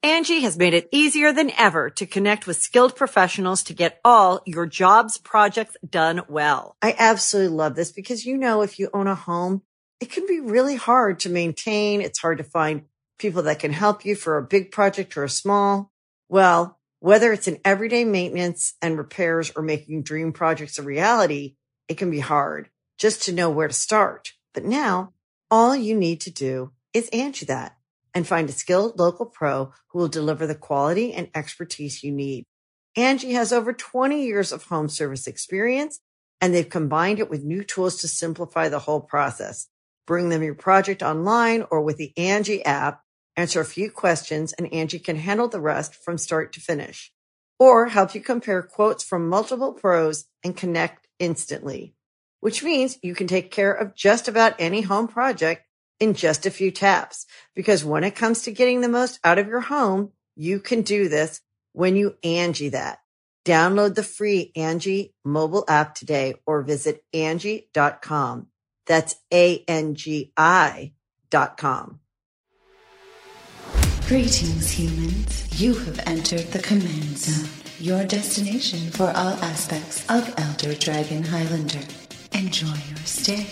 Angie has made it easier than ever to connect with skilled professionals to get all your jobs projects done well. I absolutely love this because, if you own a home, it can be really hard to maintain. It's hard to find people that can help you for a big project or a small. Well, whether it's in everyday maintenance and repairs or making dream projects a reality, it can be hard just to know where to start. But now all you need to do is Angie that and find a skilled local pro who will deliver the quality and expertise you need. Angie has over 20 years of home service experience, and they've combined it with new tools to simplify the whole process. Bring them your project online or with the Angie app, answer a few questions, and Angie can handle the rest from start to finish. Or help you compare quotes from multiple pros and connect instantly, which means you can take care of just about any home project in just a few taps. Because when it comes to getting the most out of your home, you can do this when you Angie that. Download the free Angie mobile app today or visit Angie.com. That's ANGI.com. Greetings, humans. You have entered the Command Zone, your destination for all aspects of Elder Dragon Highlander. Enjoy your stay.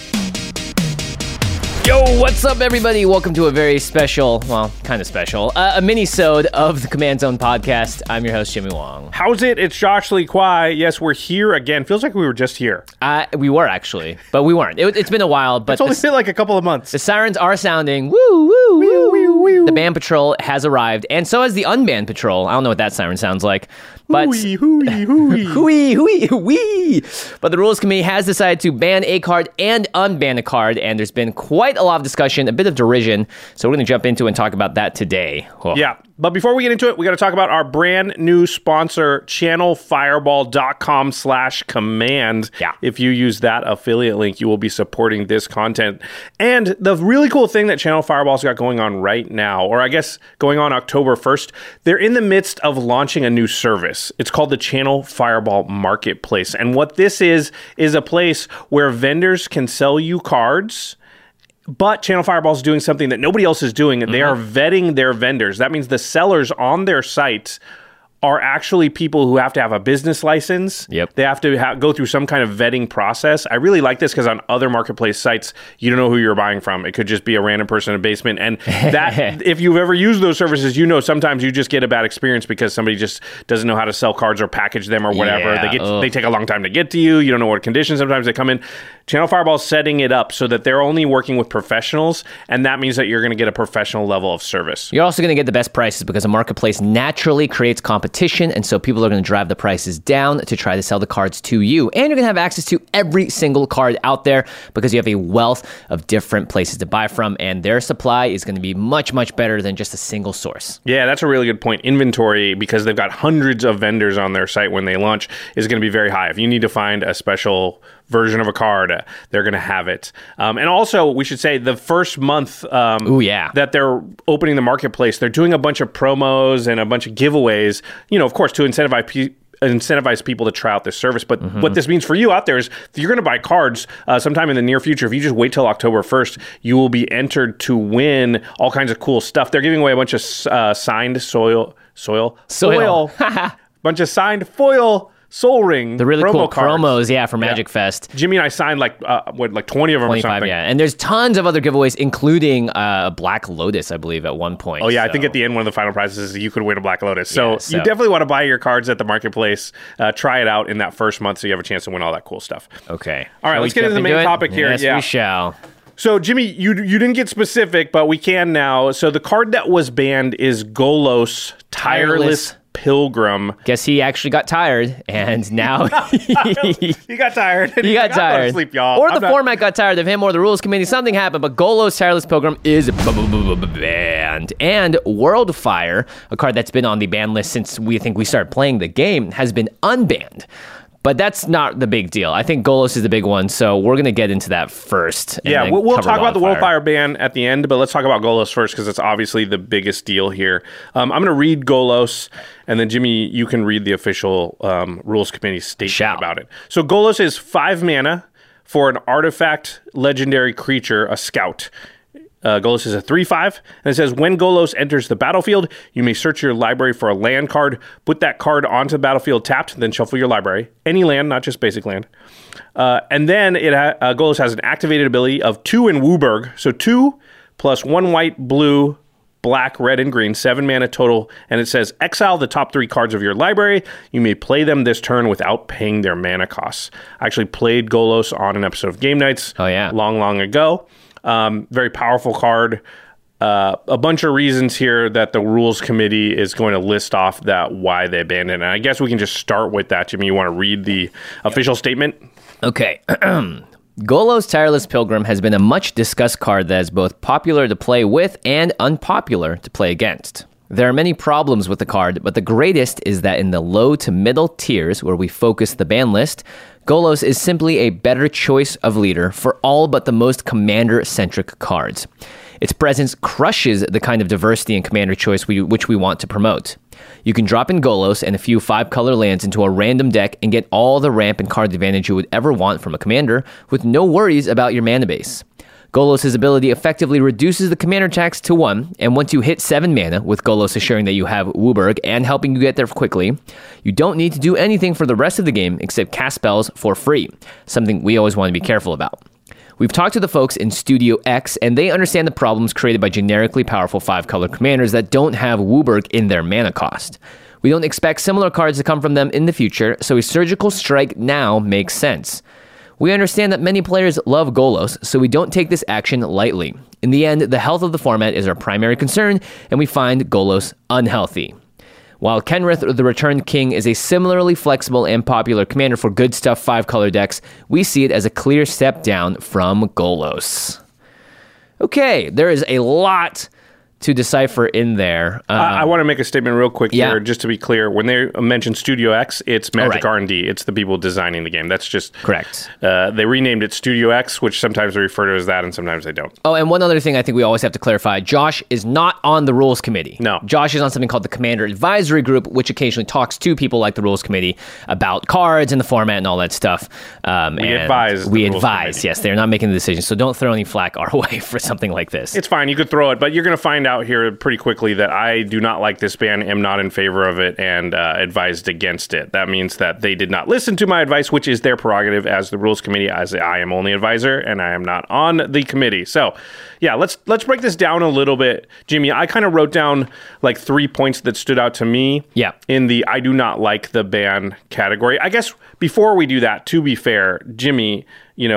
Yo, what's up, everybody? Welcome to a very special, well, kind of special, a mini-sode of the Command Zone podcast. I'm your host, Jimmy Wong. How's it? It's Josh Lee Kwai. Yes, we're here again. Feels like we were just here. We were, actually, but we weren't. It's been a while, but... It's only been like a couple of months. The sirens are sounding, woo, woo, woo, woo, woo. The band patrol has arrived, and so has the unbanned patrol. I don't know what that siren sounds like, but... Hooey, hooey, hooey. Hooey, hooey, hooey. But the Rules Committee has decided to ban a card and unban a card, and there's been quite a lot of discussion, a bit of derision, so we're going to jump into and talk about that today. Oh. Yeah, but before we get into it, we got to talk about our brand new sponsor, channelfireball.com/command. Yeah. If you use that affiliate link, you will be supporting this content. And the really cool thing that Channel Fireball's got going on right now, or I guess going on October 1st, they're in the midst of launching a new service. It's called the Channel Fireball Marketplace. And what this is a place where vendors can sell you cards. But Channel Fireball is doing something that nobody else is doing. They are vetting their vendors. That means the sellers on their site are actually people who have to have a business license. Yep. They have to go through some kind of vetting process. I really like this because on other marketplace sites, you don't know who you're buying from. It could just be a random person in a basement. And that, if you've ever used those services, sometimes you just get a bad experience because somebody just doesn't know how to sell cards or package them or whatever. Yeah, they take a long time to get to you. You don't know what conditions sometimes they come in. Channel Fireball is setting it up so that they're only working with professionals, and that means that you're going to get a professional level of service. You're also going to get the best prices because a marketplace naturally creates competition, and so people are going to drive the prices down to try to sell the cards to you. And you're going to have access to every single card out there because you have a wealth of different places to buy from, and their supply is going to be much, much better than just a single source. Yeah, that's a really good point. Inventory, because they've got hundreds of vendors on their site when they launch, is going to be very high. If you need to find a special version of a card, they're going to have it. And also, we should say, the first month that they're opening the marketplace, they're doing a bunch of promos and a bunch of giveaways, of course, to incentivize people to try out this service. But what this means for you out there is if you're going to buy cards sometime in the near future, if you just wait till October 1st, you will be entered to win all kinds of cool stuff. They're giving away a bunch of signed bunch of signed foil Soul Ring, the really cool cards. Promos, for Magic Fest. Jimmy and I signed like 20 of them or something. Yeah. And there's tons of other giveaways, including Black Lotus, I believe, at one point. Oh, yeah. So. I think at the end, one of the final prizes is you could win a Black Lotus. So you definitely want to buy your cards at the marketplace. Try it out in that first month so you have a chance to win all that cool stuff. Okay. All right, let's get into the main topic here. Yes, we shall. So, Jimmy, you didn't get specific, but we can now. So the card that was banned is Golos Tireless Pilgrim. Guess he actually got tired, and now he got tired. He got tired. Sleep, y'all. Or format got tired of him, or the Rules Committee. Something happened, but Golos Tireless Pilgrim is banned. And Worldfire, a card that's been on the ban list since we started playing the game, has been unbanned. But that's not the big deal. I think Golos is the big one, so we're going to get into that first. Yeah, we'll talk about the Worldfire ban at the end, but let's talk about Golos first because it's obviously the biggest deal here. I'm going to read Golos, and then Jimmy, you can read the official Rules Committee statement about it. So Golos is 5 mana for an artifact legendary creature, a scout. Golos is a 3/5, and it says, when Golos enters the battlefield, you may search your library for a land card, put that card onto the battlefield tapped, then shuffle your library. Any land, not just basic land. And then Golos has an activated ability of 2 in Wooburg, so 2 plus 1 white, blue, black, red, and green, 7 mana total, and it says, exile the top 3 cards of your library. You may play them this turn without paying their mana costs. I actually played Golos on an episode of Game Nights long ago. Very powerful card. A bunch of reasons here that the rules committee is going to list off that why they banned it. And I guess we can just start with that. Jimmy, you want to read the official statement? Okay. Golos Tireless Pilgrim has been a much discussed card that is both popular to play with and unpopular to play against. There are many problems with the card, but the greatest is that in the low to middle tiers where we focus the ban list, Golos is simply a better choice of leader for all but the most commander-centric cards. Its presence crushes the kind of diversity and commander choice which we want to promote. You can drop in Golos and a few 5-color lands into a random deck and get all the ramp and card advantage you would ever want from a commander with no worries about your mana base. Golos' ability effectively reduces the commander tax to 1, and once you hit 7 mana, with Golos assuring that you have Wooburg and helping you get there quickly, you don't need to do anything for the rest of the game except cast spells for free, something we always want to be careful about. We've talked to the folks in Studio X, and they understand the problems created by generically powerful 5-color commanders that don't have Wooburg in their mana cost. We don't expect similar cards to come from them in the future, so a surgical strike now makes sense. We understand that many players love Golos, so we don't take this action lightly. In the end, the health of the format is our primary concern, and we find Golos unhealthy. While Kenrith the Returned King is a similarly flexible and popular commander for good stuff 5-color decks, we see it as a clear step down from Golos. Okay, there is a lot to decipher in there. I want to make a statement real quick here, just to be clear. When they mention Studio X, it's Magic R&D. It's the people designing the game. That's just... Correct. They renamed it Studio X, which sometimes they refer to as that and sometimes they don't. Oh, and one other thing I think we always have to clarify. Josh is not on the rules committee. No. Josh is on something called the Commander Advisory Group, which occasionally talks to people like the rules committee about cards and the format and all that stuff. We advise, yes. They're not making the decision, so don't throw any flack our way for something like this. It's fine. You could throw it, but you're going to find out here pretty quickly that I do not like this ban, am not in favor of it, and advised against it. That means that they did not listen to my advice, which is their prerogative as the rules committee, as I am only advisor and I am not on the committee. So yeah, let's break this down a little bit. Jimmy, I kind of wrote down like 3 points that stood out to me in the I do not like the ban category. I guess before we do that, to be fair, Jimmy,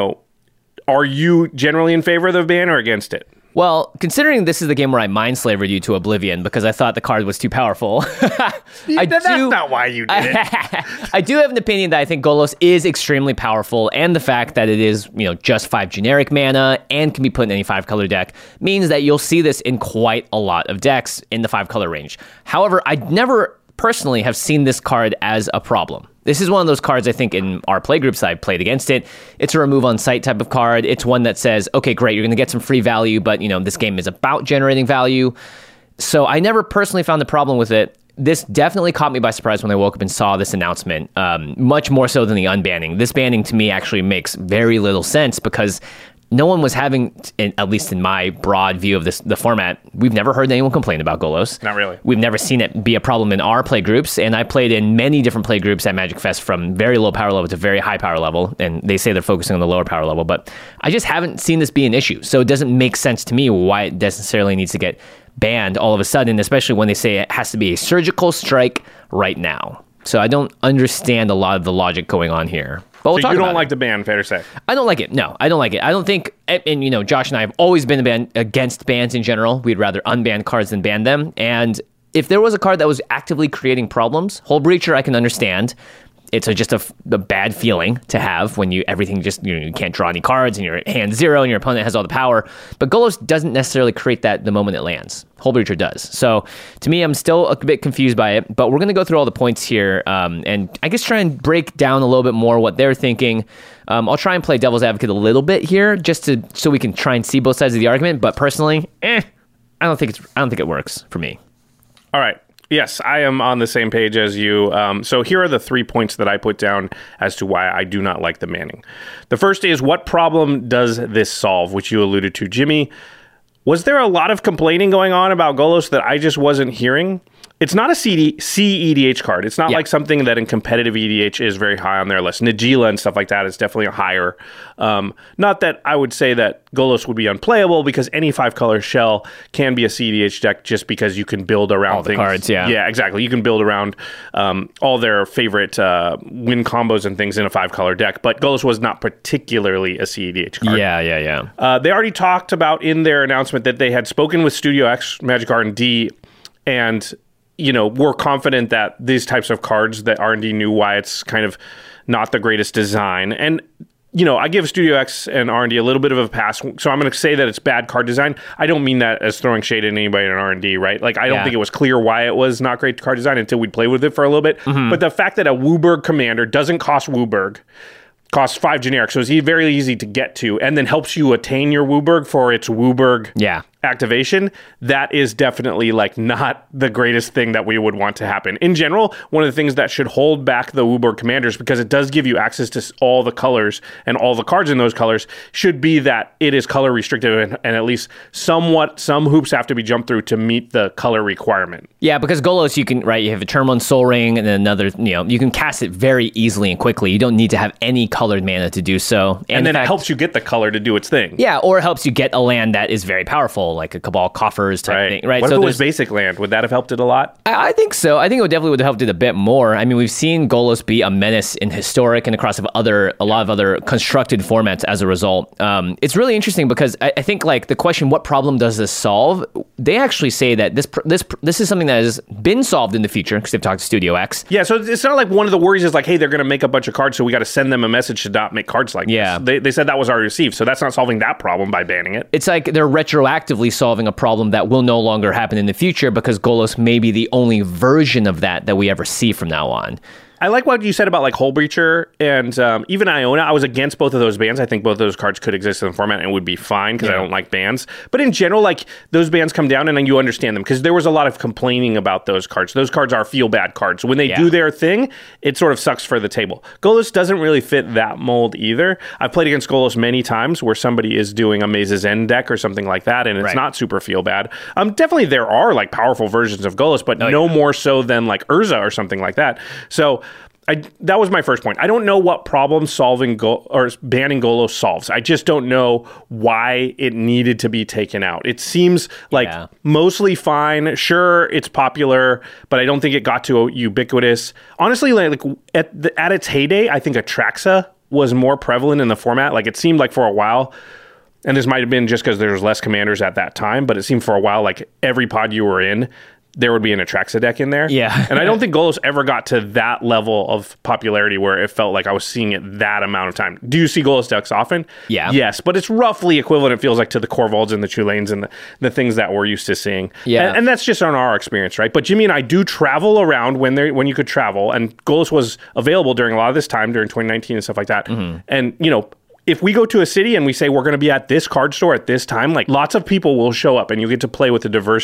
are you generally in favor of the ban or against it? Well, considering this is the game where I mind-slavered you to oblivion because I thought the card was too powerful. That's not why you did it. I do have an opinion that I think Golos is extremely powerful, and the fact that it is, just 5 generic mana and can be put in any 5-color deck means that you'll see this in quite a lot of decks in the 5-color range. However, I never personally have seen this card as a problem. This is one of those cards, I think, in our playgroups I've played against it. It's a remove on site type of card. It's one that says, okay, great, you're going to get some free value, but, this game is about generating value. So I never personally found the problem with it. This definitely caught me by surprise when I woke up and saw this announcement, much more so than the unbanning. This banning, to me, actually makes very little sense because no one was having, at least in my broad view of the format, we've never heard anyone complain about Golos. Not really. We've never seen it be a problem in our play groups, and I played in many different play groups at Magic Fest from very low power level to very high power level, and they say they're focusing on the lower power level, but I just haven't seen this be an issue, so it doesn't make sense to me why it necessarily needs to get banned all of a sudden, especially when they say it has to be a surgical strike right now. So I don't understand a lot of the logic going on here. But we'll so you don't like the ban, fair to say? I don't like it. No, I don't like it. I don't think, and Josh and I have always been against bans in general. We'd rather unban cards than ban them. And if there was a card that was actively creating problems, Hull Breacher I can understand. It's just a bad feeling to have when everything just, you can't draw any cards and your hand 0 and your opponent has all the power. But Golos doesn't necessarily create that the moment it lands. Hull Breacher does. So to me, I'm still a bit confused by it, but we're going to go through all the points here and I guess try and break down a little bit more what they're thinking. I'll try and play devil's advocate a little bit here just so we can try and see both sides of the argument. But personally, I don't think it works for me. All right. Yes, I am on the same page as you. So here are the 3 points that I put down as to why I do not like the banning. The first is, what problem does this solve, which you alluded to, Jimmy? Was there a lot of complaining going on about Golos that I just wasn't hearing? It's not a CEDH card. It's not like something that in competitive EDH is very high on their list. Najeela and stuff like that is definitely higher. Not that I would say that Golos would be unplayable, because any 5-color shell can be a CEDH deck just because you can build around all the things. Cards, yeah. Yeah, exactly. You can build around all their favorite win combos and things in a 5-color deck, but Golos was not particularly a CEDH card. Yeah. They already talked about in their announcement that they had spoken with Studio X, Magic R&D, and we're confident that these types of cards, that R&D knew why it's kind of not the greatest design. And, I give Studio X and R&D a little bit of a pass. So I'm going to say that it's bad card design. I don't mean that as throwing shade at anybody in R&D, right? Like, I don't think it was clear why it was not great card design until we'd play with it for a little bit. Mm-hmm. But the fact that a WUBRG commander doesn't cost WUBRG, costs 5 generic, so it's very easy to get to, and then helps you attain your WUBRG for its WUBRG activation, that is definitely not the greatest thing that we would want to happen. In general, one of the things that should hold back the WUBRG commanders, because it does give you access to all the colors and all the cards in those colors, should be that it is color restrictive and at least some hoops have to be jumped through to meet the color requirement. Yeah, because Golos, you have a Termon Soul Ring and then another, you can cast it very easily and quickly. You don't need to have any colored mana to do so. And then it helps you get the color to do its thing. Yeah, or it helps you get a land that is very powerful, like a Cabal Coffers type thing, right? What if it was basic land? Would that have helped it a lot? I think so. I think it definitely would have helped it a bit more. I mean, we've seen Golos be a menace in Historic and across a lot of other constructed formats as a result. It's really interesting because I think the question, what problem does this solve? They actually say that this is something that has been solved in the future because they've talked to Studio X. Yeah, so it's not like one of the worries is hey, they're going to make a bunch of cards, so we got to send them a message to not make cards like this. They said that was already received, so that's not solving that problem by banning it. It's like they're retroactively solving a problem that will no longer happen in the future because Golos may be the only version of that we ever see from now on. I like what you said about Hullbreacher and even Iona. I was against both of those bans. I think both of those cards could exist in the format and would be fine because I don't like bans. But in general, those bans come down and then you understand them because there was a lot of complaining about those cards. Those cards are feel-bad cards. When they do their thing, it sort of sucks for the table. Golos doesn't really fit that mold either. I've played against Golos many times where somebody is doing a Maze's End deck or something like that, and it's not super feel-bad. Definitely there are powerful versions of Golos, but no more so than Urza or something like that. So that was my first point. I don't know what problem solving or banning Golos solves. I just don't know why it needed to be taken out. It seems mostly fine. Sure, it's popular, but I don't think it got to ubiquitous. Honestly, at its heyday, I think Atraxa was more prevalent in the format. It seemed for a while, and this might have been just because there was less commanders at that time, but it seemed for a while every pod you were in, there would be an Atraxa deck in there. Yeah. And I don't think Golos ever got to that level of popularity where it felt like I was seeing it that amount of time. Do you see Golos decks often? Yeah. Yes, but it's roughly equivalent, it feels to the Korvolds and the Chulanes and the things that we're used to seeing. Yeah. And that's just on our experience, right? But Jimmy and I do travel around when you could travel, and Golos was available during a lot of this time, during 2019 and stuff like that. Mm-hmm. And, if we go to a city and we say we're going to be at this card store at this time, lots of people will show up and you get to play with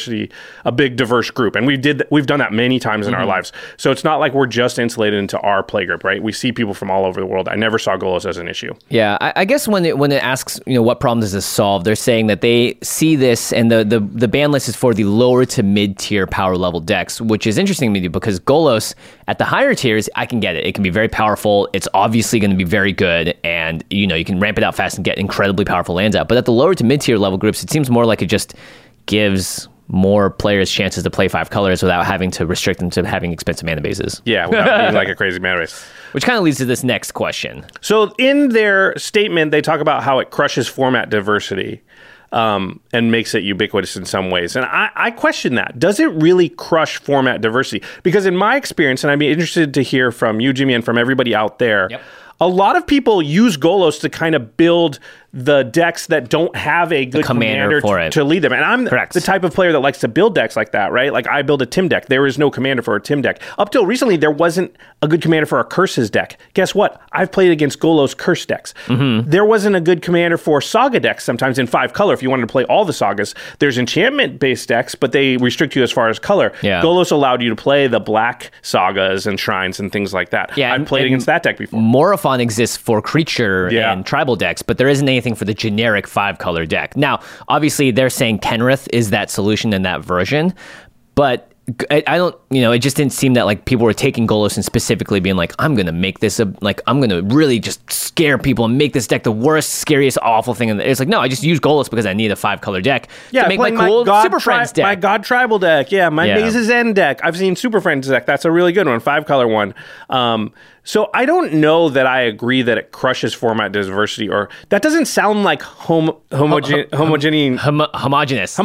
a big diverse group. And we've done that many times in our lives. So it's not like we're just insulated into our play group, right? We see people from all over the world. I never saw Golos as an issue. Yeah, I guess when it asks, what problem does this solve, they're saying that they see this and the ban list is for the lower to mid tier power level decks, which is interesting to me because Golos at the higher tiers, I can get it. It can be very powerful. It's obviously going to be very good, and you can ramp it out fast and get incredibly powerful lands out. But at the lower to mid-tier level groups, it seems more like it just gives more players chances to play 5 colors without having to restrict them to having expensive mana bases. Yeah, without being a crazy mana base. Which kind of leads to this next question. So in their statement, they talk about how it crushes format diversity and makes it ubiquitous in some ways. And I question that. Does it really crush format diversity? Because in my experience, and I'd be interested to hear from you, Jimmy, and from everybody out there, a lot of people use Golos to kind of build the decks that don't have a good commander for it to lead them. And I'm the type of player that likes to build decks like that, right? I build a Tim deck. There is no commander for a Tim deck. Up till recently, there wasn't a good commander for a Curses deck. Guess what? I've played against Golos Curse decks. Mm-hmm. There wasn't a good commander for Saga decks sometimes in 5 color if you wanted to play all the Sagas. There's enchantment-based decks, but they restrict you as far as color. Yeah. Golos allowed you to play the black Sagas and Shrines and things like that. Yeah, I've played against that deck before. Morophon Marathon exists for creature Yeah. and tribal decks, but there isn't anything for the generic 5-color deck. Now, obviously, they're saying Kenrith is that solution in that version, but I don't, it just didn't seem that like people were taking Golos and specifically being like, I'm going to make this I'm going to really just scare people and make this deck the worst, scariest, awful thing. And it's like, no, I just use Golos because I need a 5-color deck to make my cool Super Friends deck. My God Tribal deck. Yeah, my Maze's End deck. I've seen Super Friends deck. That's a really good one, 5-color one. So I don't know that I agree that it crushes format diversity, or that doesn't sound like homogeneous. Homogeneous.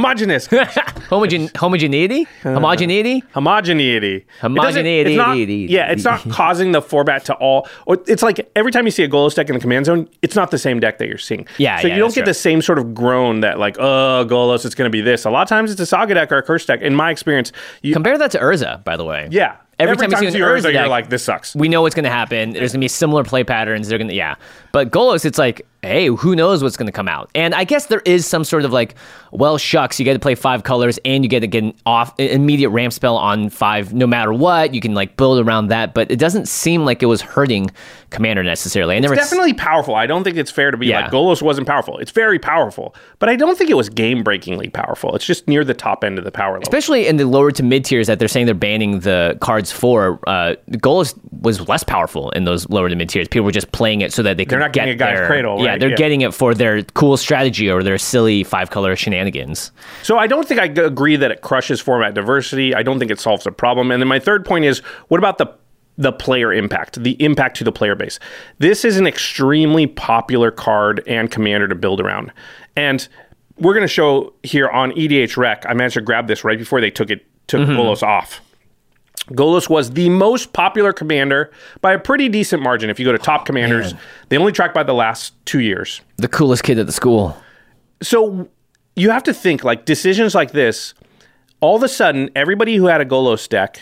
Homogeneity? Homogeneity? Homogeneity. Homogeneity. It's not causing the format to all. Or it's like every time you see a Golos deck in the command zone, it's not the same deck that you're seeing. Yeah, so you don't get the same sort of groan that like, oh, Golos, it's going to be this. A lot of times it's a Saga deck or a Curse deck. In my experience, compare that to Urza, by the way. Yeah. Every time you see an Urza deck, you're like, this sucks. We know what's going to happen. There's going to be similar play patterns. They're going to, But Golos, it's like, hey, who knows what's going to come out? And I guess there is some sort of like, well, shucks, you get to play 5 colors and you get to get an immediate ramp spell on 5 no matter what. You can like build around that, but it doesn't seem like it was hurting Commander necessarily. It's definitely powerful. I don't think it's fair to be like Golos wasn't powerful. It's very powerful, but I don't think it was game-breakingly powerful. It's just near the top end of the power level. Especially in the lower to mid tiers that they're saying they're banning the cards for. Golos was less powerful in those lower to mid tiers. People were just playing it so that they could They're not getting a guy's cradle, right? Yeah, they're getting it for their cool strategy or their silly 5-color shenanigans. So I don't think I agree that it crushes format diversity. I don't think it solves a problem. And then my third point is, what about the player impact, the impact to the player base? This is an extremely popular card and commander to build around. And we're going to show here on EDH Rec, I managed to grab this right before they took Golos off. Golos was the most popular commander by a pretty decent margin. If you go to top commanders, they only track by the last 2 years. The coolest kid at the school. So you have to think, like, decisions like this, all of a sudden, everybody who had a Golos deck,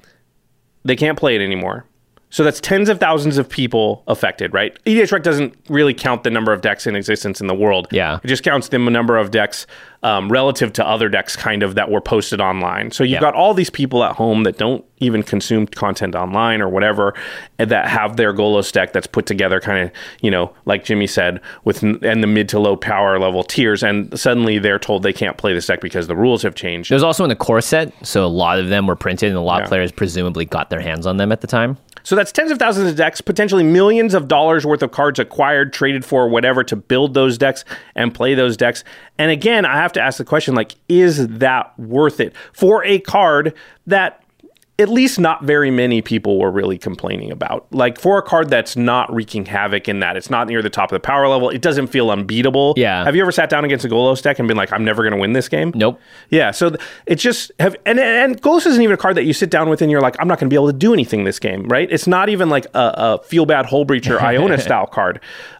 they can't play it anymore. So that's tens of thousands of people affected, right? EDH Rec doesn't really count the number of decks in existence in the world. Yeah. It just counts the number of decks relative to other decks kind of that were posted online. So you've got all these people at home that don't even consume content online or whatever, and that have their Golos deck that's put together kind of, like Jimmy said, and the mid to low power level tiers, and suddenly they're told they can't play this deck because the rules have changed. There's also in the core set, so a lot of them were printed and a lot of players presumably got their hands on them at the time. So that's tens of thousands of decks, potentially millions of dollars worth of cards acquired, traded for, whatever, to build those decks and play those decks. And again, I have to ask the question, like, is that worth it for a card that at least not very many people were really complaining about? Like, for a card that's not wreaking havoc in that it's not near the top of the power level, it doesn't feel unbeatable. Yeah. Have you ever sat down against a Golos deck and been like, I'm never going to win this game? Nope. Yeah, so it's just and Golos isn't even a card that you sit down with and you're like, I'm not going to be able to do anything this game, right? It's not even like a feel bad hole breacher Iona style card.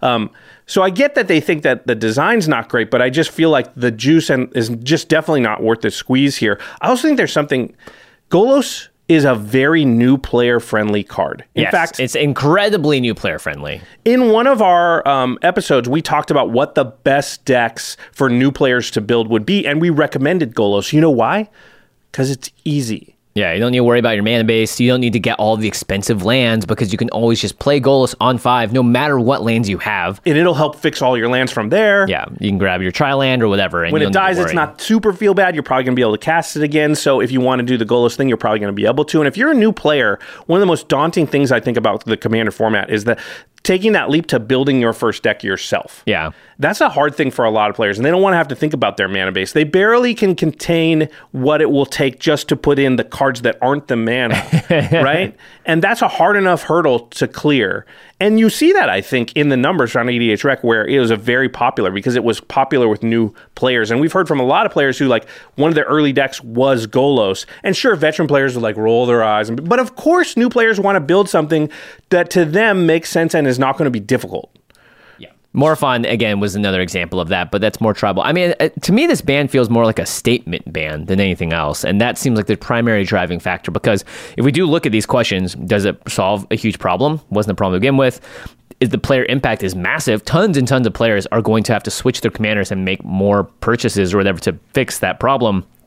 So I get that they think that the design's not great, but I just feel like the juice is just definitely not worth the squeeze here. I also think there's something. Golos is a very new player friendly card. In fact, it's incredibly new player friendly. In one of our episodes, we talked about what the best decks for new players to build would be, and we recommended Golos. You know why? Because it's easy. Yeah, you don't need to worry about your mana base. You don't need to get all the expensive lands because you can always just play Golos on 5 no matter what lands you have. And it'll help fix all your lands from there. Yeah, you can grab your Tri-land or whatever. And when it dies, it's not super feel bad. You're probably going to be able to cast it again. So if you want to do the Golos thing, you're probably going to be able to. And if you're a new player, one of the most daunting things I think about the Commander format is that taking that leap to building your first deck yourself. Yeah. That's a hard thing for a lot of players, and they don't want to have to think about their mana base. They barely can contain what it will take just to put in the cards that aren't the mana, right? And that's a hard enough hurdle to clear. And you see that, I think, in the numbers around EDH Rec, where it was a very popular, because it was popular with new players. And we've heard from a lot of players who, like, one of their early decks was Golos. And sure, veteran players would, like, roll their eyes. But of course, new players want to build something that to them makes sense and is not going to be difficult. Morophon, again, was another example of that, but that's more tribal. I mean, to me, this ban feels more like a statement ban than anything else, and that seems like the primary driving factor, because if we do look at these questions, does it solve a huge problem? Wasn't a problem to begin with. The player impact is massive. Tons and tons of players are going to have to switch their commanders and make more purchases or whatever to fix that problem.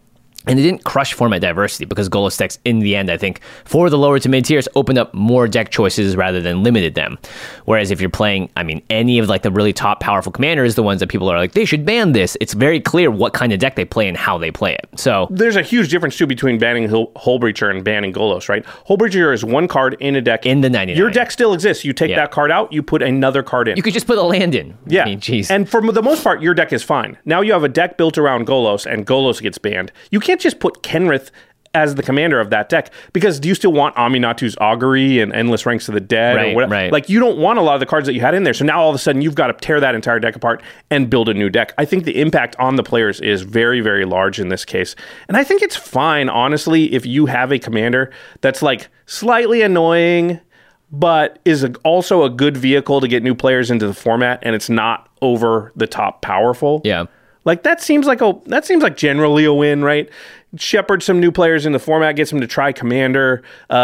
And it didn't crush format diversity because Golos decks, in the end, I think, for the lower to mid tiers, opened up more deck choices rather than limited them. Whereas if you're playing, any of like the really top powerful commanders, the ones that people are like, they should ban this, it's very clear what kind of deck they play and how they play it. So there's a huge difference too between banning Hullbreacher and banning Golos, right? Hullbreacher is one card in a deck. In the 99. Your deck still exists. You take that card out, you put another card in. You could just put a land in. Yeah. Jeez. And for the most part, your deck is fine. Now you have a deck built around Golos, and Golos gets banned. You can't just put Kenrith as the commander of that deck, because do you still want Aminatu's Augury and Endless Ranks of the Dead? Right, or whatever? right. Like, you don't want a lot of the cards that you had in there. So now all of a sudden you've got to tear that entire deck apart and build a new deck. I think the impact on the players is very, very large in this case. And I think it's fine, honestly, if you have a commander that's like slightly annoying, but is also a good vehicle to get new players into the format, and it's not over the top powerful. Yeah. Like, that seems like generally a win, right? Shepherd some new players in the format, gets them to try Commander.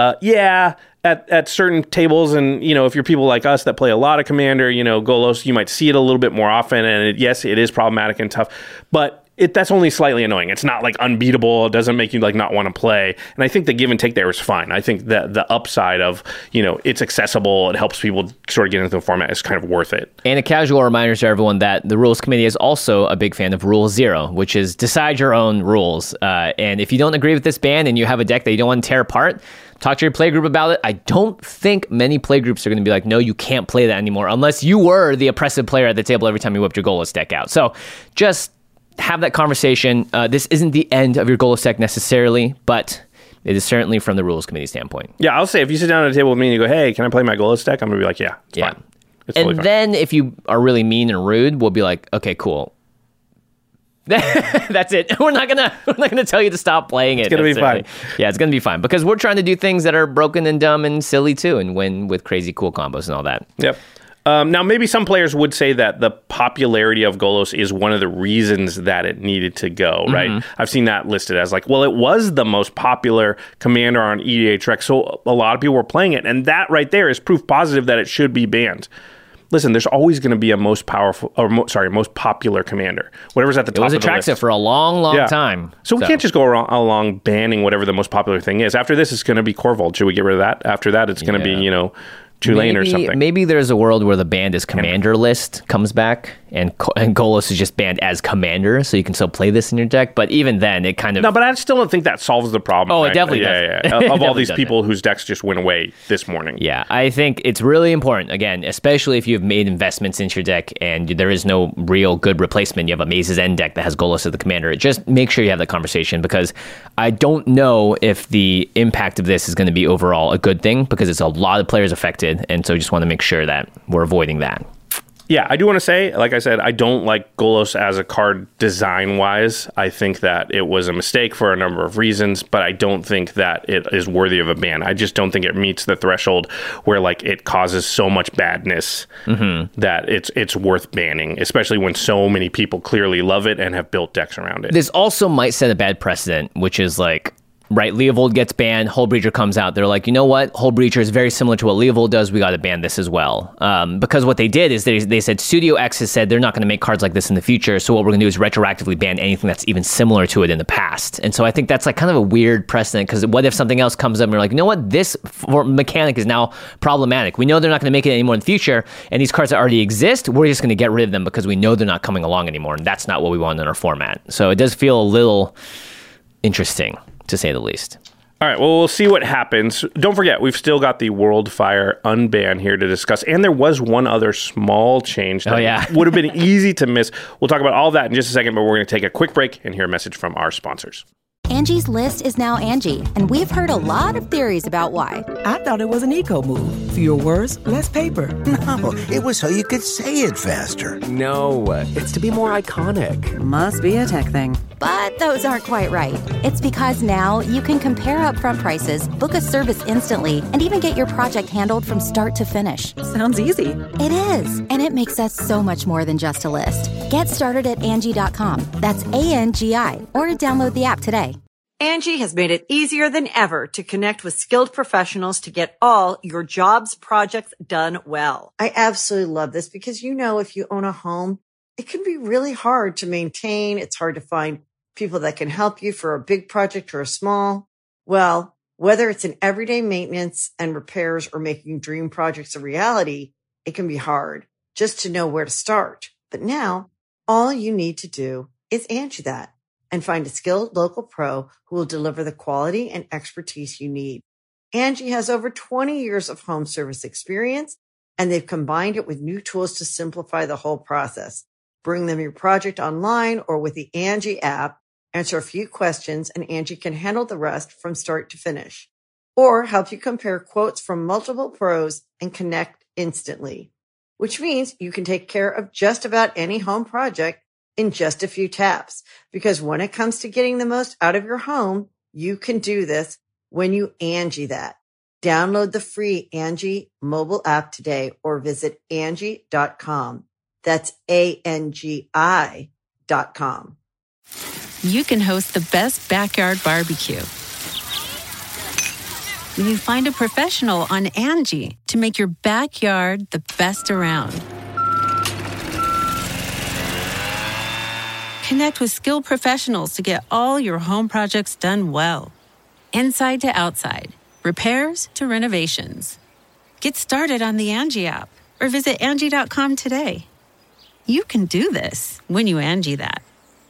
At certain tables, and if you're people like us that play a lot of Commander, Golos, you might see it a little bit more often, and yes, it is problematic and tough, but that's only slightly annoying. It's not like unbeatable. It doesn't make you like not want to play. And I think the give and take there is fine. I think that the upside of, it's accessible, it helps people sort of get into the format, is kind of worth it. And a casual reminder to everyone that the Rules Committee is also a big fan of Rule 0, which is decide your own rules. And if you don't agree with this ban and you have a deck that you don't want to tear apart, talk to your playgroup about it. I don't think many playgroups are going to be like, no, you can't play that anymore, unless you were the oppressive player at the table every time you whipped your Golos deck out. So just have that conversation. This isn't the end of your Golos deck necessarily, but it is certainly from the Rules Committee standpoint. Yeah, I'll say if you sit down at a table with me and you go, hey, can I play my Golos deck? I'm going to be like, yeah, it's fine. It's totally fine. Then if you are really mean and rude, we'll be like, okay, cool. That's it. We're not gonna tell you to stop playing it. It's gonna be fine. Yeah, it's gonna be fine because we're trying to do things that are broken and dumb and silly too, and win with crazy cool combos and all that. Yep. Now, maybe some players would say that the popularity of Golos is one of the reasons that it needed to go, right? Mm-hmm. I've seen that listed as like, well, it was the most popular commander on EDHREC, so a lot of people were playing it, and that right there is proof positive that it should be banned. Listen, there's always going to be a most popular commander. Whatever's at the top of the list. It was Atraxa for a long, long time. So we can't just go along banning whatever the most popular thing is. After this, it's going to be Korvold. Should we get rid of that? After that, it's going to be, Tulane or something. Maybe there's a world where the banned as commander list comes back, and Golos is just banned as commander, so you can still play this in your deck. But even then, it kind of... No, but I still don't think that solves the problem. Oh, right? It definitely does. Of all these people whose decks just went away this morning. Yeah, I think it's really important, again, especially if you've made investments into your deck and there is no real good replacement. You have a Maze's End deck that has Golos as the commander. Just make sure you have that conversation, because I don't know if the impact of this is going to be overall a good thing, because it's a lot of players affected, and so just want to make sure that we're avoiding that. Yeah, I do want to say, like I said, I don't like Golos as a card design-wise. I think that it was a mistake for a number of reasons, but I don't think that it is worthy of a ban. I just don't think it meets the threshold where like it causes so much badness that it's worth banning, especially when so many people clearly love it and have built decks around it. This also might set a bad precedent, which is like, right, Leovold gets banned, Hullbreacher comes out. They're like, you know what? Hullbreacher is very similar to what Leovold does. We got to ban this as well. Because what they did is they said Studio X has said they're not going to make cards like this in the future. So what we're going to do is retroactively ban anything that's even similar to it in the past. And so I think that's like kind of a weird precedent, because what if something else comes up and you're like, you know what? This mechanic is now problematic. We know they're not going to make it anymore in the future. And these cards that already exist, we're just going to get rid of them because we know they're not coming along anymore. And that's not what we want in our format. So it does feel a little interesting, to say the least. All right, well, we'll see what happens. Don't forget, we've still got the Worldfire unban here to discuss, and there was one other small change that would have been easy to miss. We'll talk about all that in just a second, but we're going to take a quick break and hear a message from our sponsors. Angie's List is now Angie, and we've heard a lot of theories about why. I thought it was an eco move. Fewer words, less paper. No, it was so you could say it faster. No, it's to be more iconic. Must be a tech thing. But those aren't quite right. It's because now you can compare upfront prices, book a service instantly, and even get your project handled from start to finish. Sounds easy. It is, and it makes us so much more than just a list. Get started at Angie.com. That's ANGI, or download the app today. Angie has made it easier than ever to connect with skilled professionals to get all your jobs projects done well. I absolutely love this because, if you own a home, it can be really hard to maintain. It's hard to find people that can help you for a big project or a small. Well, whether it's in everyday maintenance and repairs or making dream projects a reality, it can be hard just to know where to start. But now, all you need to do is Angie that and find a skilled local pro who will deliver the quality and expertise you need. Angie has over 20 years of home service experience, and they've combined it with new tools to simplify the whole process. Bring them your project online or with the Angie app, answer a few questions, and Angie can handle the rest from start to finish. Or help you compare quotes from multiple pros and connect instantly, which means you can take care of just about any home project in just a few taps. Because when it comes to getting the most out of your home, you can do this when you Angie that. Download the free Angie mobile app today or visit Angie.com. That's ANGI.com. You can host the best backyard barbecue when you find a professional on Angie to make your backyard the best around. Connect with skilled professionals to get all your home projects done well. Inside to outside, repairs to renovations. Get started on the Angie app or visit Angie.com today. You can do this when you Angie that.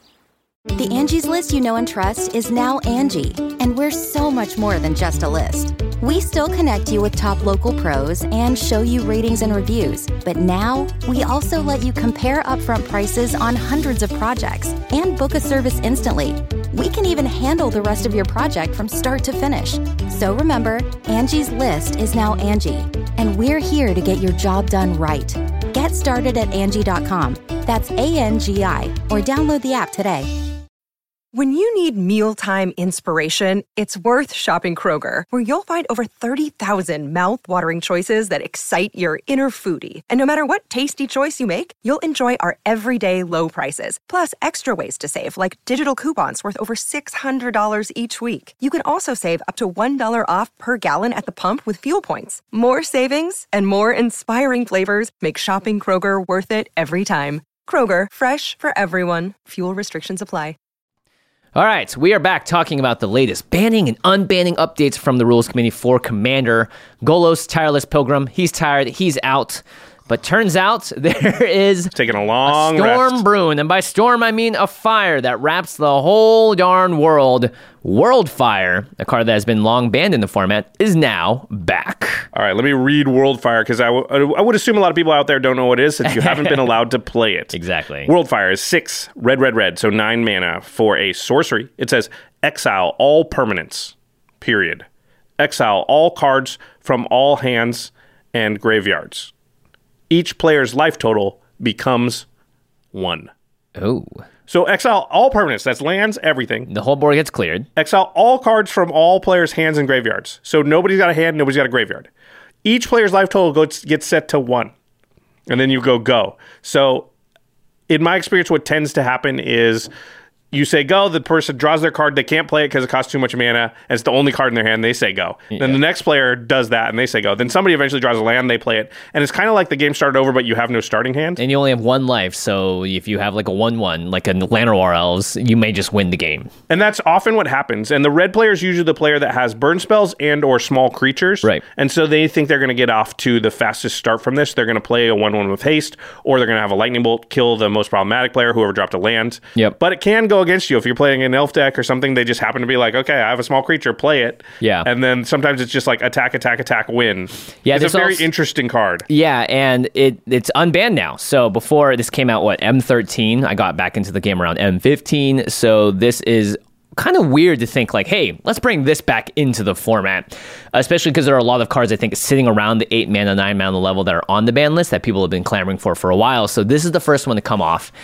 The Angie's List you know and trust is now Angie, and we're so much more than just a list. We still connect you with top local pros and show you ratings and reviews, but now we also let you compare upfront prices on hundreds of projects and book a service instantly. We can even handle the rest of your project from start to finish. So remember, Angie's List is now Angie, and we're here to get your job done right. Get started at Angie.com. That's ANGI, or download the app today. When you need mealtime inspiration, it's worth shopping Kroger, where you'll find over 30,000 mouth-watering choices that excite your inner foodie. And no matter what tasty choice you make, you'll enjoy our everyday low prices, plus extra ways to save, like digital coupons worth over $600 each week. You can also save up to $1 off per gallon at the pump with fuel points. More savings and more inspiring flavors make shopping Kroger worth it every time. Kroger, fresh for everyone. Fuel restrictions apply. All right, we are back talking about the latest banning and unbanning updates from the Rules Committee for Commander. Golos, tireless pilgrim, he's tired, he's out. But turns out there is taking a long storm rest. brewing. And by storm, I mean a fire that wraps the whole darn world. Worldfire, a card that has been long banned in the format, is now back. All right, let me read Worldfire, because I would assume a lot of people out there don't know what it is since you haven't been allowed to play it. Exactly. Worldfire is 6 red, so 9 mana for a sorcery. It says, exile all permanents, period. Exile all cards from all hands and graveyards. Each player's life total becomes 1. Oh. So exile all permanents. That's lands, everything. The whole board gets cleared. Exile all cards from all players' hands and graveyards. So nobody's got a hand, nobody's got a graveyard. Each player's life total gets set to 1. And then you go. So in my experience, what tends to happen is you say go, the person draws their card, they can't play it because it costs too much mana, and it's the only card in their hand, they say go. Yeah. Then the next player does that, and they say go. Then somebody eventually draws a land, they play it, and it's kind of like the game started over, but you have no starting hand. And you only have 1 life, so if you have like a 1/1, like a Llanowar Elves, you may just win the game. And that's often what happens. And the red player is usually the player that has burn spells and or small creatures. Right. And so they think they're going to get off to the fastest start from this. They're going to play a 1/1 with haste, or they're going to have a lightning bolt kill the most problematic player, whoever dropped a land. Yep. But it can go against you if you're playing an elf deck or something. They just happen to be like, okay, I have a small creature, play it. Yeah. And then sometimes it's just like attack, win. Yeah, it's a very interesting card. Yeah, and it's unbanned now. So before this came out, M13? I got back into the game around M15. So this is kind of weird to think like, hey, let's bring this back into the format, especially because there are a lot of cards, I think, sitting around the 8 mana, 9 mana level that are on the ban list that people have been clamoring for a while. So this is the first one to come off.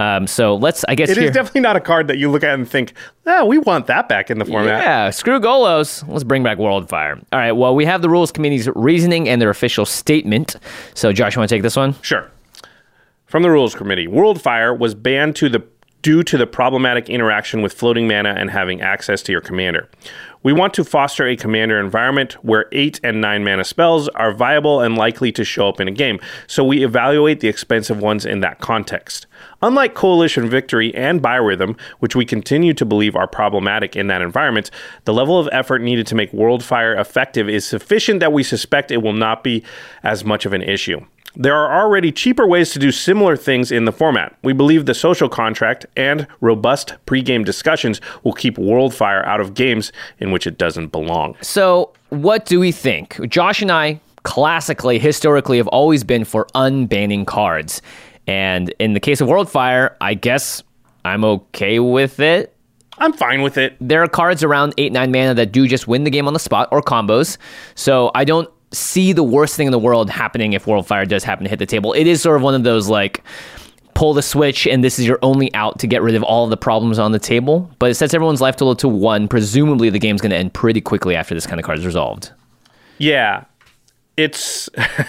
So let's, I guess, it is definitely not a card that you look at and think, oh, we want that back in the format. Yeah, screw Golos. Let's bring back Worldfire. All right, well, we have the Rules Committee's reasoning and their official statement. So Josh, you want to take this one? Sure. From the Rules Committee, Worldfire was banned due to the problematic interaction with floating mana and having access to your commander. We want to foster a commander environment where 8 and 9 mana spells are viable and likely to show up in a game, so we evaluate the expensive ones in that context. Unlike Coalition Victory and Biorhythm, which we continue to believe are problematic in that environment, the level of effort needed to make Worldfire effective is sufficient that we suspect it will not be as much of an issue. There are already cheaper ways to do similar things in the format. We believe the social contract and robust pregame discussions will keep Worldfire out of games in which it doesn't belong. So, what do we think? Josh and I, classically, historically, have always been for unbanning cards. And in the case of Worldfire, I guess I'm okay with it. I'm fine with it. There are cards around 8-9 mana that do just win the game on the spot or combos. So I don't see the worst thing in the world happening if Worldfire does happen to hit the table. It is sort of one of those, like, pull the switch and this is your only out to get rid of all of the problems on the table. But it sets everyone's life total to 1. Presumably the game's going to end pretty quickly after this kind of card is resolved. Yeah. It's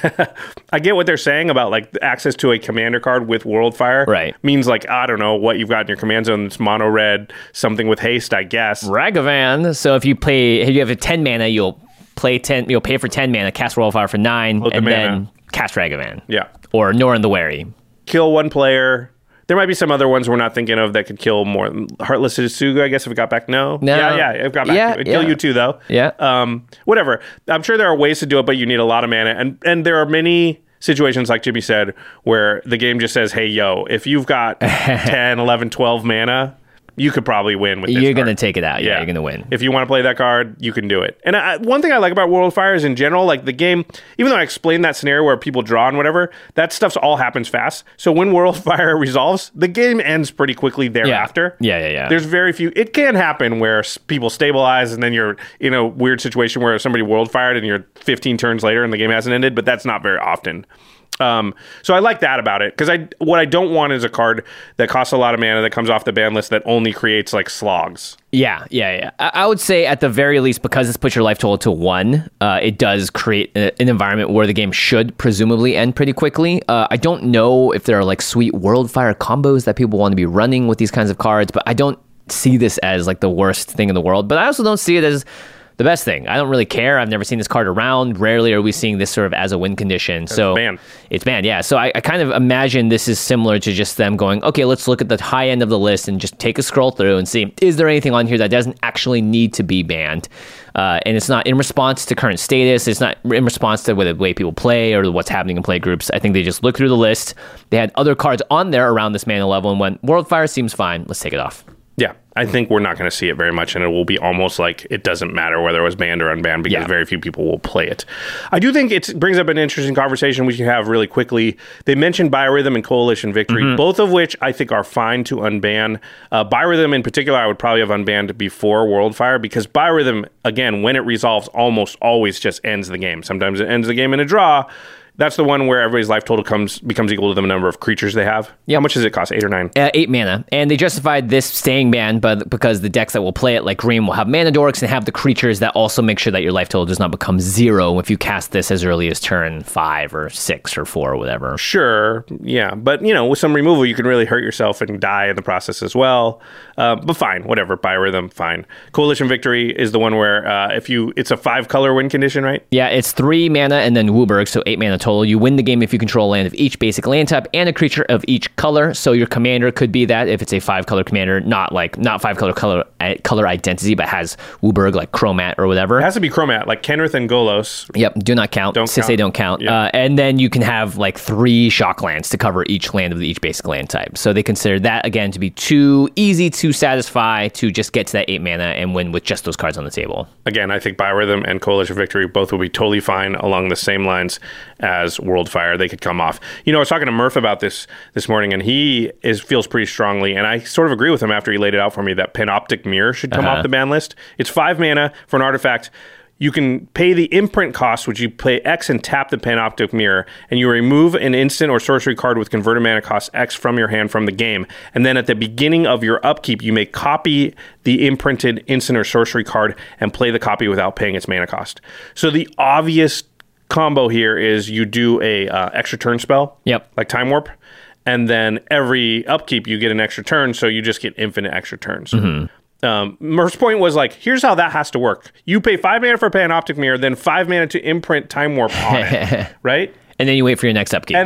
I get what they're saying about like access to a commander card with Worldfire. Right. Means like, I don't know what you've got in your command zone. It's mono red, something with haste, I guess. Ragavan. So if you have a 10 mana, you'll pay for 10 mana, cast Worldfire for 9, and then cast Ragavan. Yeah. Or Norin the Wary. Kill one player. There might be some other ones we're not thinking of that could kill more. Heartless Isugu, I guess, if it got back. No. Yeah, it got back. It'd kill you too, though. Yeah. Whatever. I'm sure there are ways to do it, but you need a lot of mana. And there are many situations, like Jimmy said, where the game just says, hey, yo, if you've got 10, 11, 12 mana, you could probably win with this You're card. going to take it out. Yeah, you're going to win. If you want to play that card, you can do it. And one thing I like about Worldfire is in general, like the game, even though I explained that scenario where people draw and whatever, that stuff all happens fast. So when Worldfire resolves, the game ends pretty quickly thereafter. Yeah. There's very few. It can happen where people stabilize and then you're in a weird situation where somebody Worldfired and you're 15 turns later and the game hasn't ended, but that's not very often. So I like that about it, because what I don't want is a card that costs a lot of mana that comes off the ban list that only creates like slogs. Yeah. I would say at the very least, because this puts your life total to 1, it does create an environment where the game should presumably end pretty quickly. I don't know if there are like sweet Worldfire combos that people want to be running with these kinds of cards, but I don't see this as like the worst thing in the world. But I also don't see it as the best thing. I don't really care. I've never seen this card around. Rarely are we seeing this sort of as a win condition. So it's banned. Yeah. So I kind of imagine this is similar to just them going, okay, let's look at the high end of the list and just take a scroll through and see, is there anything on here that doesn't actually need to be banned? And it's not in response to current status. It's not in response to the way people play or what's happening in play groups. I think they just looked through the list. They had other cards on there around this mana level and went, Worldfire seems fine. Let's take it off. Yeah, I think we're not going to see it very much, and it will be almost like it doesn't matter whether it was banned or unbanned, because very few people will play it. I do think it brings up an interesting conversation we can have really quickly. They mentioned Biorhythm and Coalition Victory, both of which I think are fine to unban. Biorhythm in particular, I would probably have unbanned before Worldfire, because Biorhythm, again, when it resolves, almost always just ends the game. Sometimes it ends the game in a draw. That's the one where everybody's life total becomes equal to the number of creatures they have. How much does it cost? 8 or 9? 8 mana. And they justified this staying banned because the decks that will play it, like Green, will have mana dorks and have the creatures that also make sure that your life total does not become 0 if you cast this as early as turn 5 or 6 or 4 or whatever. Sure, yeah. But, with some removal, you can really hurt yourself and die in the process as well. But fine, whatever. Biorhythm, fine. Coalition Victory is the one where it's a 5-color win condition, right? Yeah, it's 3 mana and then Wooburg, so 8 mana total. You win the game if you control a land of each basic land type and a creature of each color. So your commander could be that if it's a 5-color commander, not 5-color color identity, but has Wooburg like Chromat or whatever. It has to be Chromat, like Kenrith and Golos. Yep, do not count. They don't count. Yep. And then you can have like 3 shock lands to cover each land of each basic land type. So they consider that, again, to be too easy to satisfy to just get to that 8 mana and win with just those cards on the table. Again, I think Biorhythm and Coalition Victory both will be totally fine along the same lines as Worldfire. They could come off. I was talking to Murph about this morning, and he feels pretty strongly, and I sort of agree with him after he laid it out for me, that Panoptic Mirror should come off the ban list. It's 5 mana for an artifact. You can pay the imprint cost, which you pay X and tap the Panoptic Mirror, and you remove an instant or sorcery card with converted mana cost X from your hand from the game. And then at the beginning of your upkeep, you may copy the imprinted instant or sorcery card and play the copy without paying its mana cost. So the obvious combo here is you do a extra turn spell, like Time Warp, and then every upkeep you get an extra turn, so you just get infinite extra turns. Mer's point was like, here's how that has to work. You pay 5 mana for Panoptic Mirror, then 5 mana to imprint Time Warp on it, right? And then you wait for your next upkeep.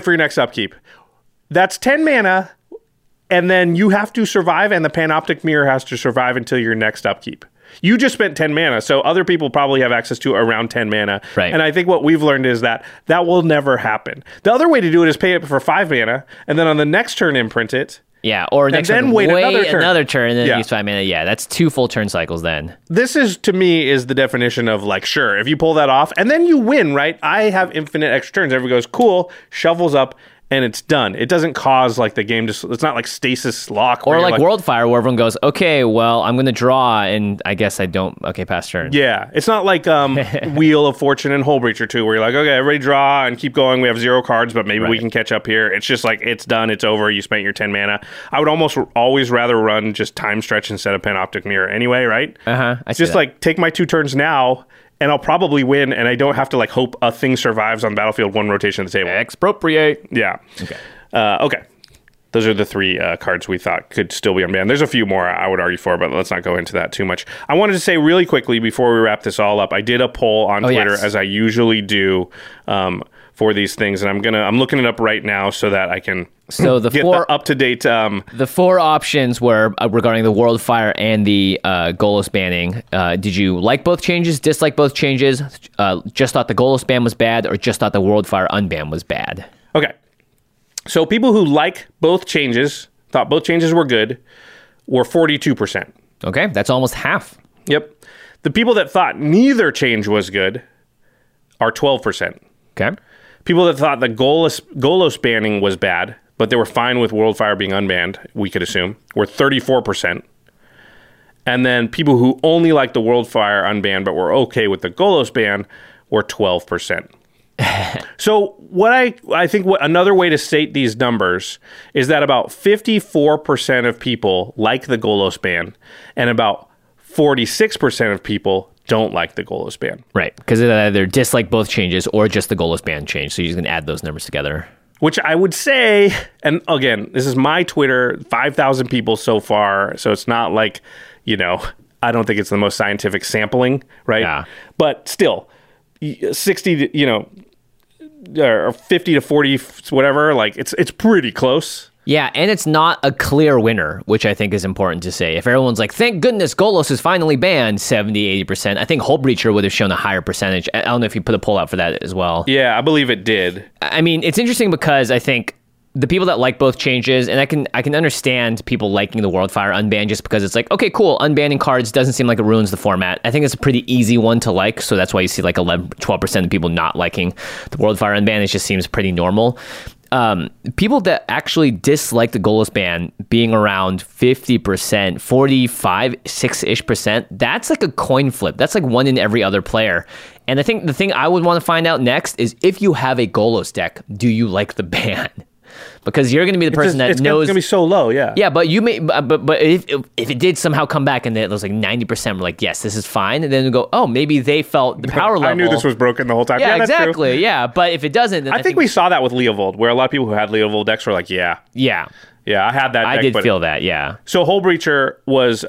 That's 10 mana, and then you have to survive, and the Panoptic Mirror has to survive until your next upkeep. You just spent 10 mana, so other people probably have access to around 10 mana. Right. And I think what we've learned is that will never happen. The other way to do it is pay it for 5 mana, and then on the next turn imprint it. Yeah, or next then turn, wait another turn, and then Yeah. use 5 mana. Yeah, that's 2 full turn cycles then. This is, to me, is the definition of like, sure, if you pull that off, and then you win, right? I have infinite extra turns. Everybody goes, cool, shovels up, and it's done. It doesn't cause like the game just, it's not like stasis lock. Or like Worldfire, where everyone goes, okay, well, I'm going to draw, and I guess I don't, okay, pass turn. Yeah, it's not like Wheel of Fortune and Hullbreacher 2, where you're like, okay, everybody draw and keep going. We have 0 cards, but maybe we can catch up here. It's just like, it's done, it's over, you spent your 10 mana. I would almost always rather run just Time Stretch instead of Panoptic Mirror anyway, right? I just like, take my 2 turns now, and I'll probably win, and I don't have to like hope a thing survives on battlefield 1 rotation of the table. Expropriate. Yeah. Okay. Those are the 3 cards we thought could still be unbanned. There's a few more I would argue for, but let's not go into that too much. I wanted to say really quickly before we wrap this all up, I did a poll on Twitter, as I usually do, for these things, and I'm looking it up right now so that I can get the up-to-date... The 4 options were regarding the Worldfire and the Golos banning. Did you like both changes, dislike both changes, just thought the Golos ban was bad, or just thought the Worldfire unban was bad? Okay. So people who like both changes, thought both changes were good, were 42%. Okay, that's almost half. Yep. The people that thought neither change was good are 12%. Okay. People that thought the Golos banning was bad, but they were fine with Worldfire being unbanned, we could assume, were 34%. And then people who only liked the Worldfire unbanned but were okay with the Golos ban were 12%. So what I think another way to state these numbers is that about 54% of people like the Golos ban, and about 46% of people don't like the Golos ban. Right, because they either dislike both changes or just the Golos ban change. So you can add those numbers together. Which I would say, and again, this is my Twitter, 5,000 people so far, so it's not like, I don't think it's the most scientific sampling, right? Yeah. But still, 60 to, or 50 to 40, whatever, like it's pretty close. Yeah, and it's not a clear winner, which I think is important to say. If everyone's like, thank goodness Golos is finally banned, 70, 80%, I think Hullbreacher would have shown a higher percentage. I don't know if you put a poll out for that as well. Yeah, I believe it did. I mean, it's interesting because I think the people that like both changes, and I can understand people liking the Worldfire unban just because it's like, okay, cool, unbanning cards doesn't seem like it ruins the format. I think it's a pretty easy one to like, so that's why you see like 12% of people not liking the Worldfire unban. It just seems pretty normal. People that actually dislike the Golos ban being around 50%, 45, 6-ish%, that's like a coin flip. That's like one in every other player. And I think the thing I would want to find out next is if you have a Golos deck, do you like the ban? Because you're going to be the person that knows... It's going to be so low, yeah. Yeah, but you may... But if it did somehow come back and it was like 90% were like, yes, this is fine, and then you go, oh, maybe they felt the power level... I knew this was broken the whole time. Yeah, that's exactly, true. Yeah. But if it doesn't... Then I think we saw that with Leovold, where a lot of people who had Leovold decks were like, yeah. Yeah. Yeah, I had that deck. I did feel that, yeah. So Hullbreacher was...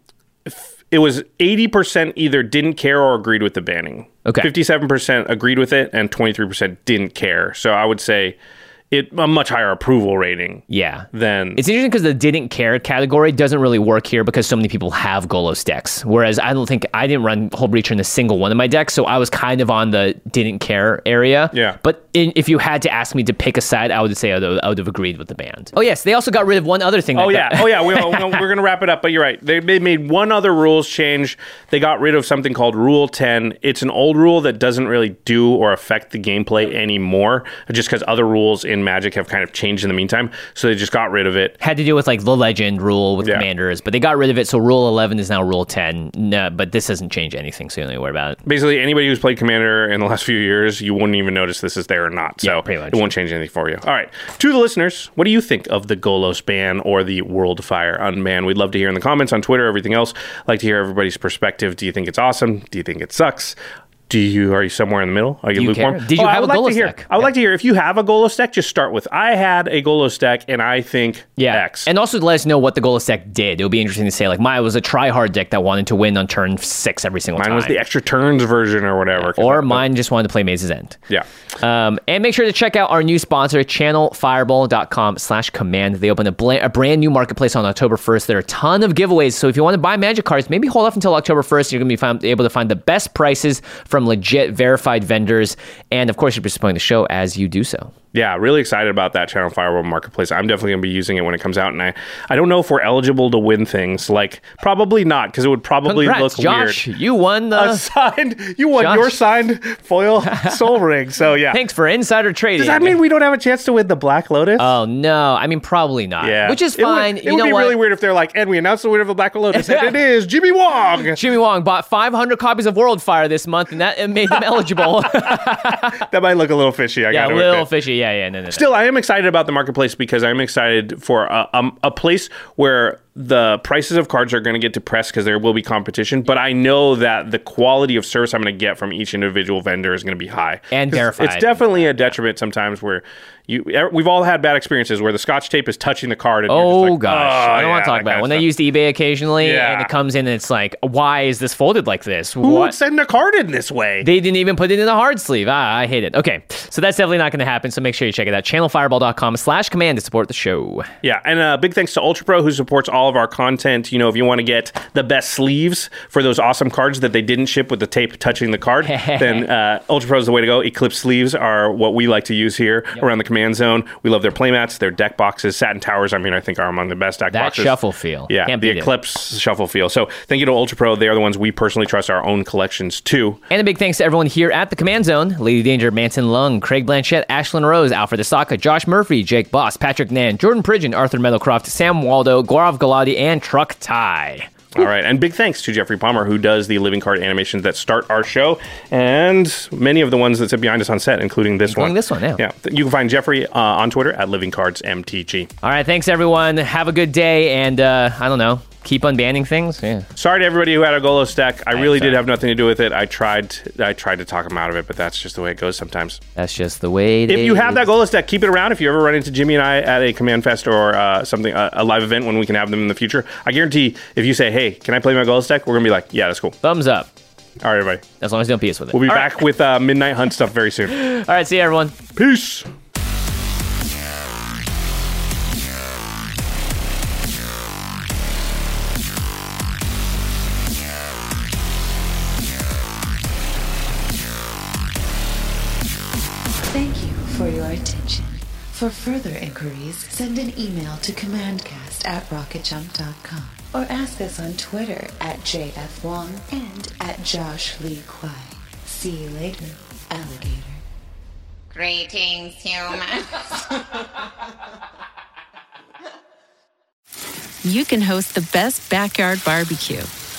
it was 80% either didn't care or agreed with the banning. Okay. 57% agreed with it, and 23% didn't care. So I would say... a much higher approval rating. Yeah. Than it's interesting because the didn't care category doesn't really work here because so many people have Golos decks. Whereas I didn't run Hullbreacher in a single one of my decks, so I was kind of on the didn't care area. Yeah. But if you had to ask me to pick a side, I would say I would have agreed with the ban. Oh yes, they also got rid of one other thing. We're gonna wrap it up, but you're right. They made one other rules change. They got rid of something called Rule 10. It's an old rule that doesn't really do or affect the gameplay anymore, just because other rules in Magic have kind of changed in the meantime, so they just got rid of it. Had to do with like the legend rule with commanders, but they got rid of it, so Rule 11 is now Rule 10. No, but this doesn't change anything, so you don't need to worry about it. Basically, anybody who's played Commander in the last few years, you wouldn't even notice this is there or not, so pretty much. It won't change anything for you. All right, to the listeners, what do you think of the Golos ban or the Worldfire unban? We'd love to hear in the comments on Twitter, everything else. I'd like to hear everybody's perspective. Do you think it's awesome? Do you think it sucks? Are you somewhere in the middle? Are you lukewarm? Care? Did you have a Golos deck? I would like to hear if you have a Golos deck. Just start with I had a Golos deck, and I think X. And also let us know what the Golos deck did. It would be interesting to say, like, mine was a try-hard deck that wanted to win on turn 6 every single time. Mine was the extra turns version or whatever. Or mine just wanted to play Maze's End. Yeah. And make sure to check out our new sponsor, channelfireball.com/command. They opened a brand new marketplace on October 1st. There are a ton of giveaways. So if you want to buy Magic cards, maybe hold off until October 1st. You're going to be able to find the best prices from legit verified vendors. And of course, you're supporting the show as you do so. Yeah, really excited about that Channel Fireball marketplace. I'm definitely going to be using it when it comes out. And I don't know if we're eligible to win things. Like, probably not, because it would probably look Josh, weird. You won your signed foil Soul Ring. So, yeah. Thanks for insider trading. Does that mean we don't have a chance to win the Black Lotus? Oh, no. I mean, probably not. Yeah. Which is fine. It would be really weird if they're like, and we announced the winner of the Black Lotus, and it is Jimmy Wong. Jimmy Wong bought 500 copies of Worldfire this month, and that made him eligible. That might look a little fishy. A little fishy. Yeah. No. Still, I am excited about the marketplace because I'm excited for a place where the prices of cards are going to get depressed because there will be competition, but I know that the quality of service I'm going to get from each individual vendor is going to be high. And verified. It's definitely a detriment sometimes where we've all had bad experiences where the Scotch tape is touching the card. And gosh. I don't want to talk about it. When they used eBay occasionally and it comes in and it's like, why is this folded like this? Who would send a card in this way? They didn't even put it in a hard sleeve. I hate it. Okay, so that's definitely not going to happen, so make sure you check it out. channelfireball.com/command to support the show. Yeah, and big thanks to Ultra Pro who supports all of our content. You know, if you want to get the best sleeves for those awesome cards that they didn't ship with the tape touching the card, then Ultra Pro is the way to go. Eclipse sleeves are what we like to use here around the Command Zone. We love their playmats, their deck boxes, Satin Towers. I mean, I think are among the best deck boxes. That shuffle feel. Yeah, the Eclipse shuffle feel. So thank you to Ultra Pro. They are the ones we personally trust our own collections too. And a big thanks to everyone here at the Command Zone. Lady Danger, Manson Lung, Craig Blanchett, Ashlyn Rose, Alfred Asaka, Josh Murphy, Jake Boss, Patrick Nan, Jordan Pridgeon, Arthur Meadowcroft, Sam Waldo, Gaurav Galati, and Truck Tie. All right, and big thanks to Jeffrey Palmer, who does the living card animations that start our show, and many of the ones that sit behind us on set, including this one. Yeah, you can find Jeffrey on Twitter at LivingCardsMTG. All right, thanks everyone. Have a good day, and I don't know, keep unbanning things. Yeah. Sorry to everybody who had a Golos deck. I really did have nothing to do with it. I tried to talk them out of it, but that's just the way it goes sometimes. That's just the way it is. If you have that Golos deck, keep it around. If you ever run into Jimmy and I at a Command Fest or something, a live event when we can have them in the future, I guarantee if you say, hey, can I play my Golos deck? We're going to be like, yeah, that's cool. Thumbs up. All right, everybody. As long as you don't PS with it. We'll be back with Midnight Hunt stuff very soon. All right, see you, everyone. Peace. Thank you for your attention. For further inquiries, send an email to commandcast@rocketjump.com or ask us on Twitter at JFWong and at Josh Lee Kwai. See you later, alligator. Greetings, humans. You can host the best backyard barbecue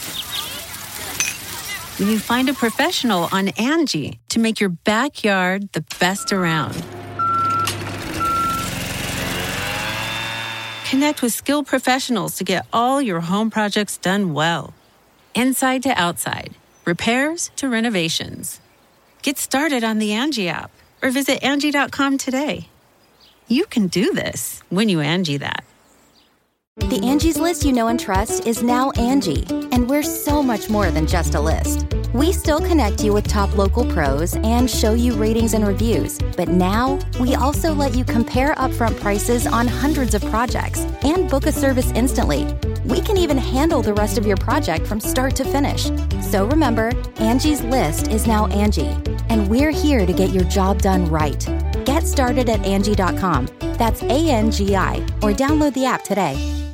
when you find a professional on Angie to make your backyard the best around. Connect with skilled professionals to get all your home projects done well. Inside to outside, repairs to renovations. Get started on the Angie app or visit Angie.com today. You can do this when you Angie that. The Angie's List you know and trust is now Angie, and we're so much more than just a list. We still connect you with top local pros and show you ratings and reviews, but now we also let you compare upfront prices on hundreds of projects and book a service instantly. We can even handle the rest of your project from start to finish. So remember, Angie's List is now Angie, and we're here to get your job done right. Get started at Angie.com. That's ANGI, or download the app today.